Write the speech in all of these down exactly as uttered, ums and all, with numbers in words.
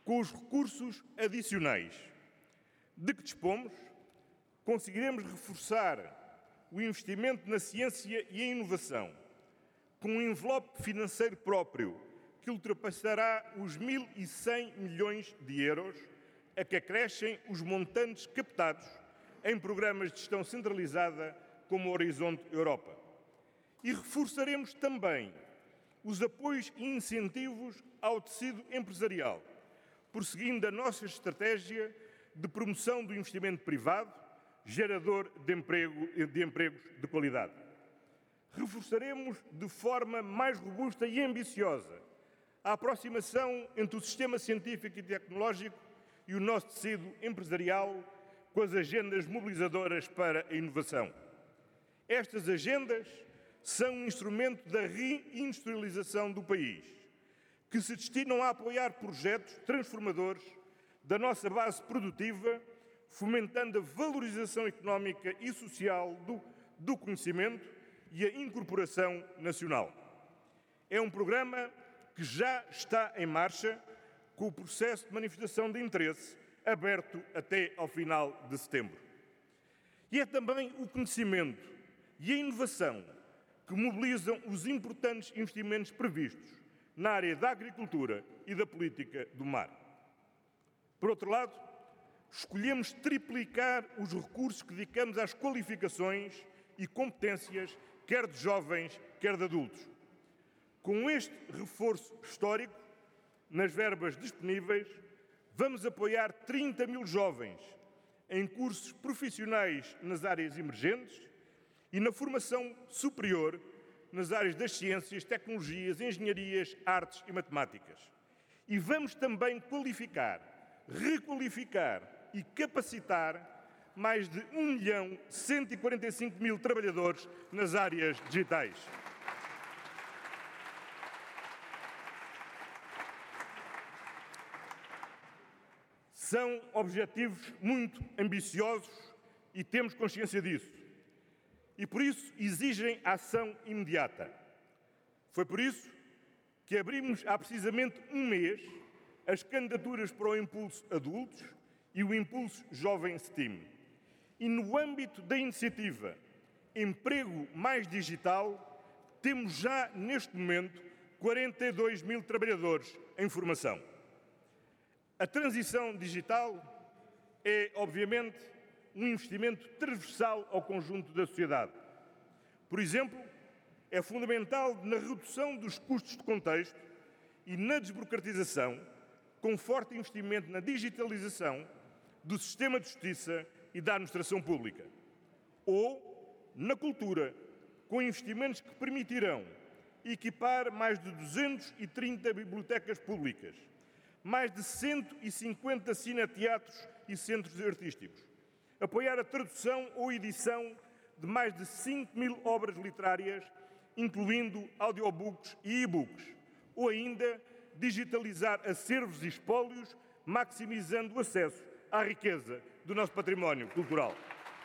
Com os recursos adicionais de que dispomos, conseguiremos reforçar o investimento na ciência e a inovação, com um envelope financeiro próprio que ultrapassará os mil e cem milhões de euros, a que acrescem os montantes captados em programas de gestão centralizada como o Horizonte Europa. E reforçaremos também os apoios e incentivos ao tecido empresarial, prosseguindo a nossa estratégia de promoção do investimento privado, gerador de, emprego, de empregos de qualidade. Reforçaremos de forma mais robusta e ambiciosa a aproximação entre o sistema científico e tecnológico e o nosso tecido empresarial com as agendas mobilizadoras para a inovação. Estas agendas são um instrumento da reindustrialização do país, que se destinam a apoiar projetos transformadores da nossa base produtiva, fomentando a valorização económica e social do, do conhecimento e a incorporação nacional. É um programa que já está em marcha, com o processo de manifestação de interesse aberto até ao final de setembro. E é também o conhecimento e a inovação que mobilizam os importantes investimentos previstos na área da agricultura e da política do mar. Por outro lado, escolhemos triplicar os recursos que dedicamos às qualificações e competências, quer de jovens, quer de adultos. Com este reforço histórico, nas verbas disponíveis, vamos apoiar trinta mil jovens em cursos profissionais nas áreas emergentes e na formação superior nas áreas das ciências, tecnologias, engenharias, artes e matemáticas. E vamos também qualificar, requalificar e capacitar mais de um milhão cento e quarenta e cinco mil trabalhadores nas áreas digitais. São objetivos muito ambiciosos e temos consciência disso. E por isso exigem ação imediata. Foi por isso que abrimos há precisamente um mês as candidaturas para o Impulso Adultos e o Impulso Jovem STEAM. E no âmbito da iniciativa Emprego Mais Digital, temos já neste momento quarenta e dois mil trabalhadores em formação. A transição digital é, obviamente, um investimento transversal ao conjunto da sociedade. Por exemplo, é fundamental na redução dos custos de contexto e na desburocratização, com forte investimento na digitalização do sistema de justiça e da administração pública. Ou na cultura, com investimentos que permitirão equipar mais de duzentas e trinta bibliotecas públicas, mais de cento e cinquenta cineteatros e centros artísticos, apoiar a tradução ou edição de mais de cinco mil obras literárias, incluindo audiobooks e e-books, ou ainda digitalizar acervos e espólios, maximizando o acesso à riqueza do nosso património cultural.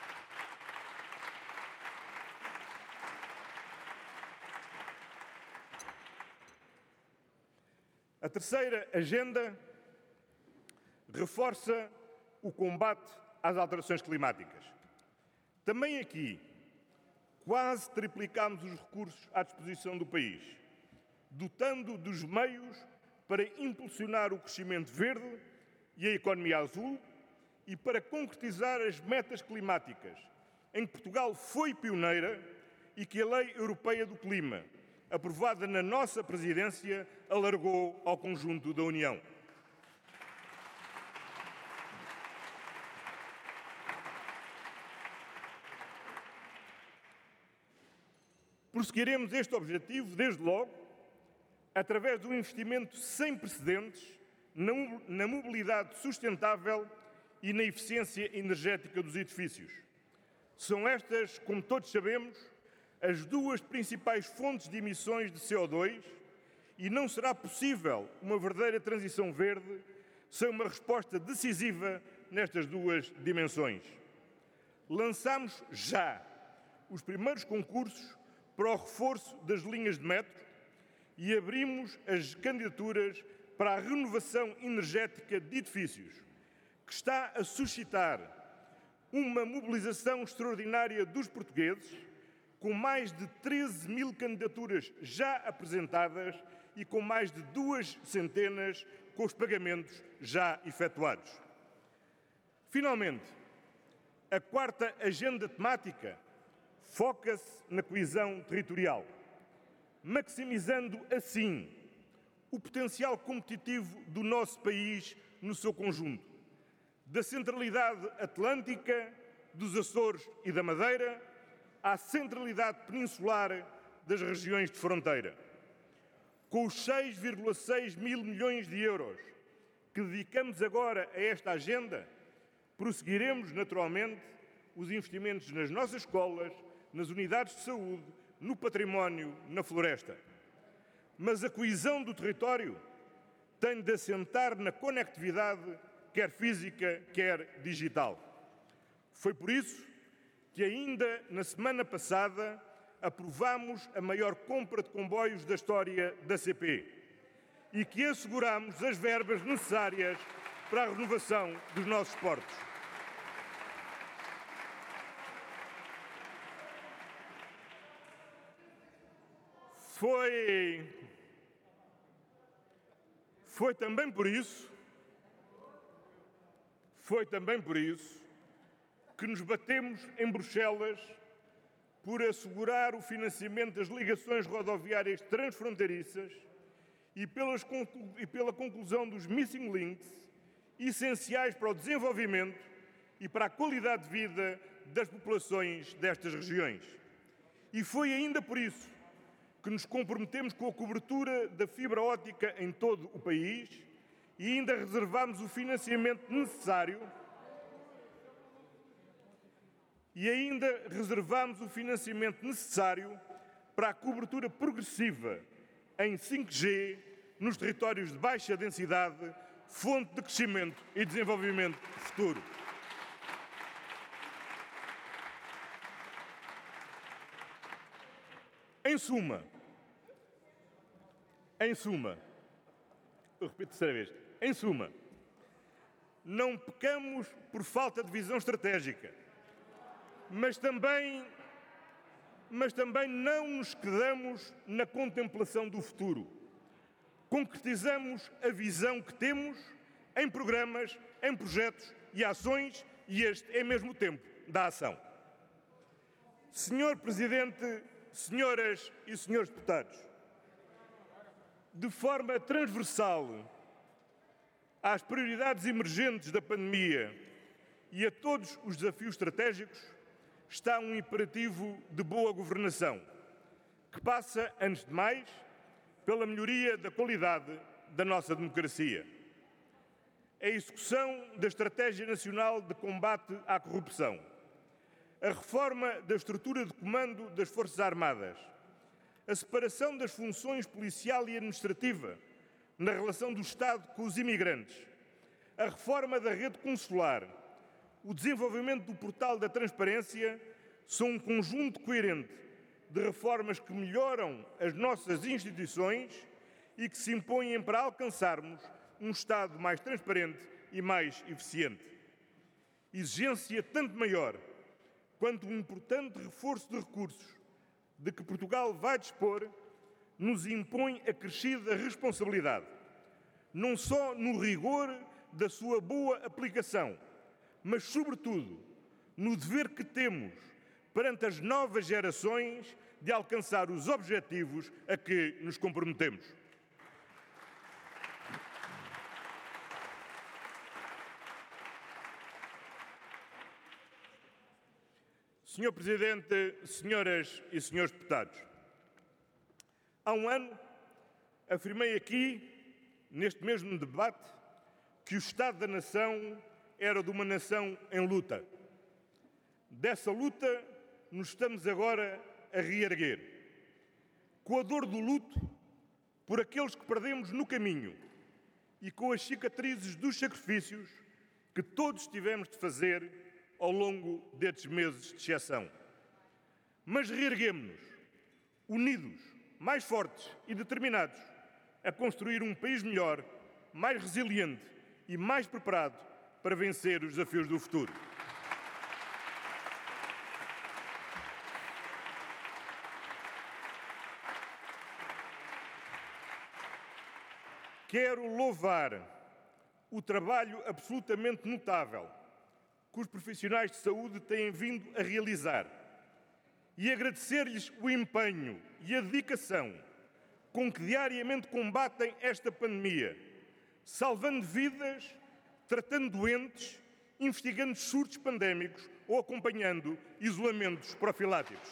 A terceira agenda reforça o combate às alterações climáticas. Também aqui, quase triplicámos os recursos à disposição do país, dotando dos meios para impulsionar o crescimento verde e a economia azul e para concretizar as metas climáticas, em que Portugal foi pioneira e que a Lei Europeia do Clima, aprovada na nossa presidência, alargou ao conjunto da União. Prosseguiremos este objetivo, desde logo, através de um investimento sem precedentes na mobilidade sustentável e na eficiência energética dos edifícios. São estas, como todos sabemos, as duas principais fontes de emissões de C O dois e não será possível uma verdadeira transição verde sem uma resposta decisiva nestas duas dimensões. Lançamos já os primeiros concursos para o reforço das linhas de metro e abrimos as candidaturas para a renovação energética de edifícios, que está a suscitar uma mobilização extraordinária dos portugueses, com mais de treze mil candidaturas já apresentadas e com mais de duas centenas com os pagamentos já efetuados. Finalmente, a quarta agenda temática foca-se na coesão territorial, maximizando assim o potencial competitivo do nosso país no seu conjunto, da centralidade atlântica, dos Açores e da Madeira, à centralidade peninsular das regiões de fronteira. Com os seis vírgula seis mil milhões de euros que dedicamos agora a esta agenda, prosseguiremos naturalmente os investimentos nas nossas escolas, nas unidades de saúde, no património, na floresta. Mas a coesão do território tem de assentar na conectividade, quer física, quer digital. Foi por isso que ainda na semana passada aprovámos a maior compra de comboios da história da C P e que assegurámos as verbas necessárias para a renovação dos nossos portos. Foi, foi também por isso, foi também por isso que nos batemos em Bruxelas por assegurar o financiamento das ligações rodoviárias transfronteiriças e, pelas, e pela conclusão dos missing links, essenciais para o desenvolvimento e para a qualidade de vida das populações destas regiões. E foi ainda por isso que nos comprometemos com a cobertura da fibra óptica em todo o país e ainda reservamos o financiamento necessário e ainda reservamos o financiamento necessário para a cobertura progressiva em cinco G nos territórios de baixa densidade, fonte de crescimento e desenvolvimento futuro. Em suma, em suma, eu repito a terceira vez, em suma, não pecamos por falta de visão estratégica, mas também, mas também não nos quedamos na contemplação do futuro. Concretizamos a visão que temos em programas, em projetos e ações, e este é mesmo o tempo da ação. Senhor Presidente, senhoras e senhores deputados, de forma transversal às prioridades emergentes da pandemia e a todos os desafios estratégicos, está um imperativo de boa governação, que passa, antes de mais, pela melhoria da qualidade da nossa democracia. A execução da Estratégia Nacional de Combate à Corrupção, a reforma da estrutura de comando das Forças Armadas, a separação das funções policial e administrativa na relação do Estado com os imigrantes, a reforma da rede consular, o desenvolvimento do portal da transparência são um conjunto coerente de reformas que melhoram as nossas instituições e que se impõem para alcançarmos um Estado mais transparente e mais eficiente. Exigência tanto maior quanto um importante reforço de recursos de que Portugal vai dispor nos impõe acrescida responsabilidade, não só no rigor da sua boa aplicação, mas, sobretudo, no dever que temos perante as novas gerações de alcançar os objetivos a que nos comprometemos. Senhor Presidente, senhoras e senhores deputados, há um ano afirmei aqui, neste mesmo debate, que o Estado da Nação era de uma nação em luta. Dessa luta nos estamos agora a reerguer, com a dor do luto por aqueles que perdemos no caminho e com as cicatrizes dos sacrifícios que todos tivemos de fazer ao longo destes meses de exceção. Mas reerguemo-nos, unidos, mais fortes e determinados, a construir um país melhor mais resiliente e mais preparado para vencer os desafios do futuro. Quero louvar o trabalho absolutamente notável que os profissionais de saúde têm vindo a realizar e agradecer-lhes o empenho e a dedicação com que diariamente combatem esta pandemia, salvando vidas, tratando doentes, investigando surtos pandémicos ou acompanhando isolamentos profiláticos.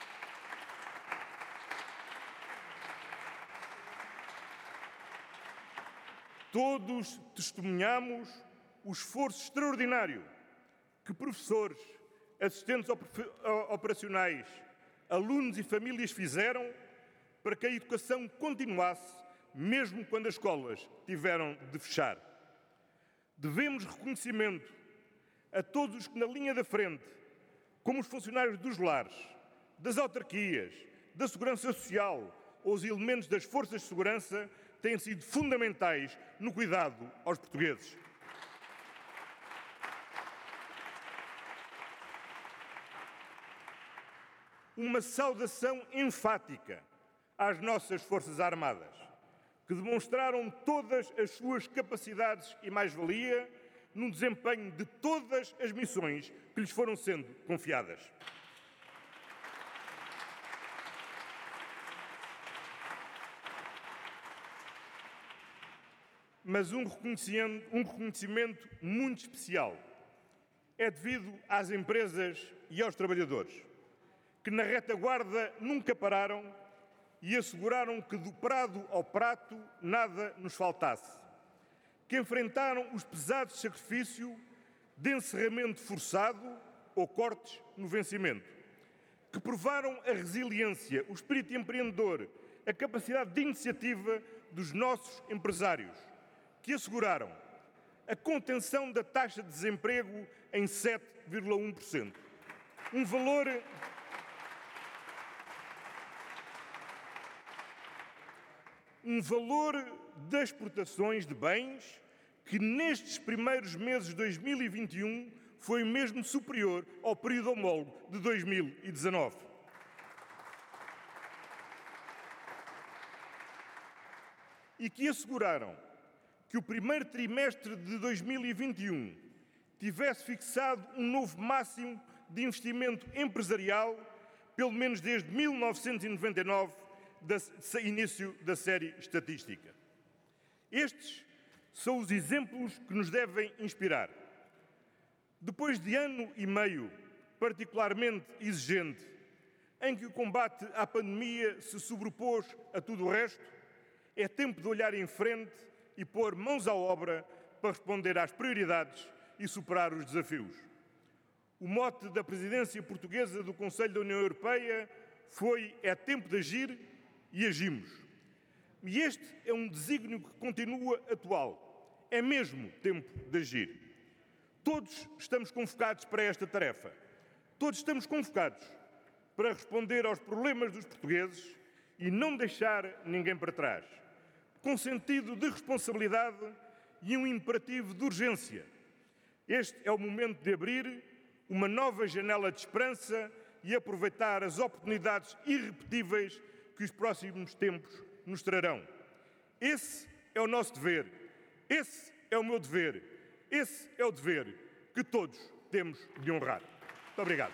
Todos testemunhamos o esforço extraordinário que professores, assistentes operacionais, alunos e famílias fizeram para que a educação continuasse, mesmo quando as escolas tiveram de fechar. Devemos reconhecimento a todos os que na linha da frente, como os funcionários dos lares, das autarquias, da Segurança Social ou os elementos das forças de segurança, têm sido fundamentais no cuidado aos portugueses. Uma saudação enfática às nossas Forças Armadas, que demonstraram todas as suas capacidades e mais-valia no desempenho de todas as missões que lhes foram sendo confiadas. Mas um reconhecimento, um reconhecimento muito especial é devido às empresas e aos trabalhadores, que na retaguarda nunca pararam e asseguraram que do prado ao prato nada nos faltasse, que enfrentaram os pesados sacrifícios de encerramento forçado ou cortes no vencimento, que provaram a resiliência, o espírito empreendedor, a capacidade de iniciativa dos nossos empresários, que asseguraram a contenção da taxa de desemprego em sete vírgula um por cento. Um valor um valor das exportações de bens que nestes primeiros meses de dois mil e vinte e um foi mesmo superior ao período homólogo de dois mil e dezanove. E que asseguraram que o primeiro trimestre de dois mil e vinte e um tivesse fixado um novo máximo de investimento empresarial, pelo menos desde mil novecentos e noventa e nove, do início da série estatística. Estes são os exemplos que nos devem inspirar. Depois de ano e meio particularmente exigente, em que o combate à pandemia se sobrepôs a tudo o resto, é tempo de olhar em frente e pôr mãos à obra para responder às prioridades e superar os desafios. O mote da presidência portuguesa do Conselho da União Europeia foi "é tempo de agir" e agimos. E este é um desígnio que continua atual. É mesmo tempo de agir. Todos estamos convocados para esta tarefa. Todos estamos convocados para responder aos problemas dos portugueses e não deixar ninguém para trás, com sentido de responsabilidade e um imperativo de urgência. Este é o momento de abrir uma nova janela de esperança e aproveitar as oportunidades irrepetíveis que os próximos tempos nos trarão. Esse é o nosso dever, esse é o meu dever, esse é o dever que todos temos de honrar. Muito obrigado.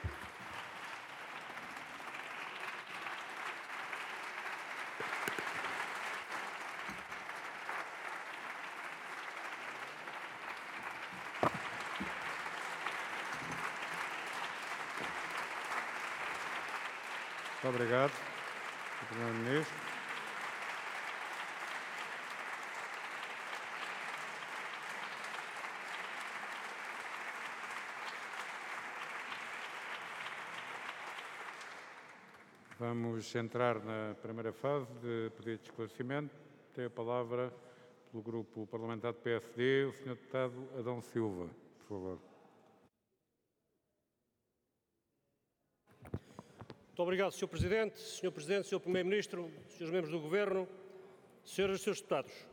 Muito obrigado, Primeiro-Ministro. Vamos entrar na primeira fase de pedido de esclarecimento. Tem a palavra, pelo Grupo Parlamentar do P S D, o senhor Deputado Adão Silva, por favor. Muito obrigado, senhor Presidente, senhor Presidente, senhor Primeiro-Ministro, senhores membros do Governo, senhoras e senhores deputados.